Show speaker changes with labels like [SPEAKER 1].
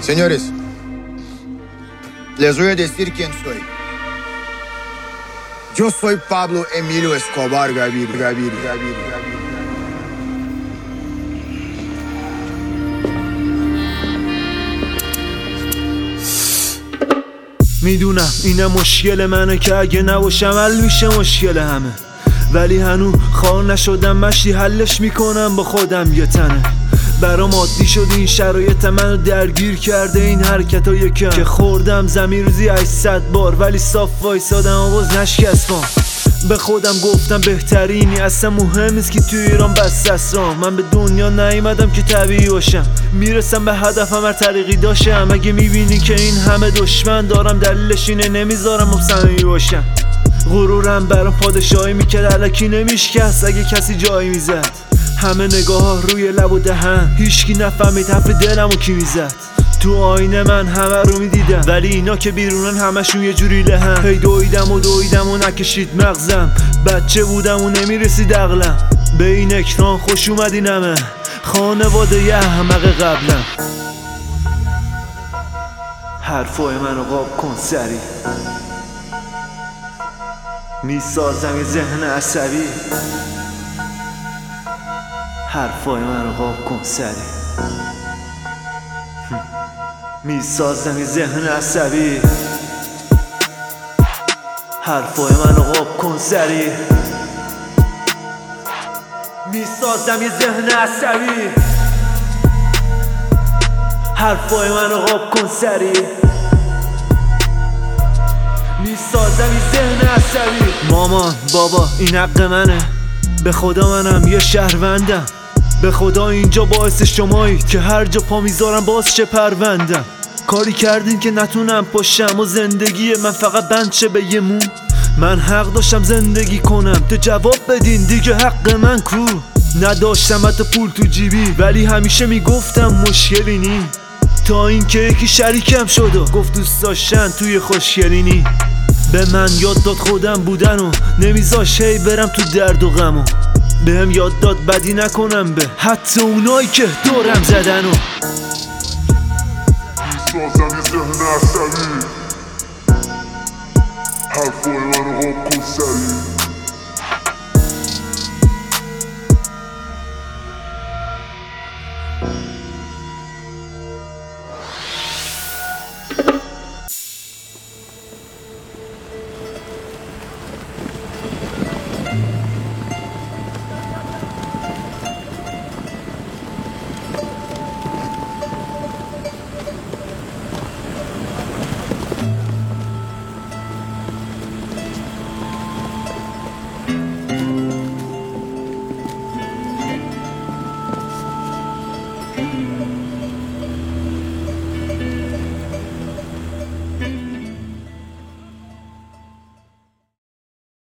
[SPEAKER 1] Señores, les voy a decir quién soy. Yo soy Pablo Emilio Escobar Gaviria.
[SPEAKER 2] میدونم اینه مشکل منه که اگه نباشم حل میشه مشکل همه، ولی هنو خار نشدم مشتی حلش میکنم با خودم یه تنه. برام عادی شد این شرایط منو درگیر کرده، این حرکتای کم که خوردم زمین روزی 800 بار، ولی صاف وایسادم و باز نشکستم. به خودم گفتم بهترینی، اصلا مهم نیست که توی ایران بس اسرام. من به دنیا نیومدم که طبیعی باشم، میرسم به هدفم هر طریقی داشتم. اگه میبینی که این همه دشمن دارم، دلیلش اینه نمیذارم صمیمی باشم. غرورم برام پادشاهی میکرد، الکی نمیشکست اگه کسی جایی میزد. همه نگاه ها روی لب و دهن، هیچکی نفهمید حرف دلمو کی میزد. تو آینه من همه رو میدیدم، ولی اینا که بیرونن همشون یه جوری لهن. هی دویدم و نکشید مغزم، بچه بودم و نمیرسید عقلم. به این اکران خوش اومدین همه، خانواده یه احمق قبلم. حرفای منو قاب کن سری، میسازم یه ذهن عصبی. حرفای منو قاب کن سری، میسازم یه ذهن عصبی. حرفای منو قاب کن سری، میسازم یه ذهن عصبی. حرفای منو قاب کن سری، میسازم یه ذهن عصبی. مامان بابا این حق منه، به خدا منم یه شهروندم. به خدا اینجا باعث شمایید که هر جا پا میذارم باز چه پروندم. کاری کردین که نتونم پاشم و زندگی من فقط بند شه به یه مون. من حق داشتم زندگی کنم، تو جواب بدین دیگه حق من کو. نداشتم حتی پول تو جیبی، ولی همیشه میگفتم مشکلی نی. تا اینکه یکی شریکم شد و گفت دوست داشتن توی خوشگلی نی. به من یاد داد خودم بودن و نمیذاش هی برم تو درد و غم. بهم یاد داد بدی نکنم به حتی اونایی که دورم زدن. و
[SPEAKER 3] میسازم یه ذهن عصبی. حرفای منو قاب کن سری،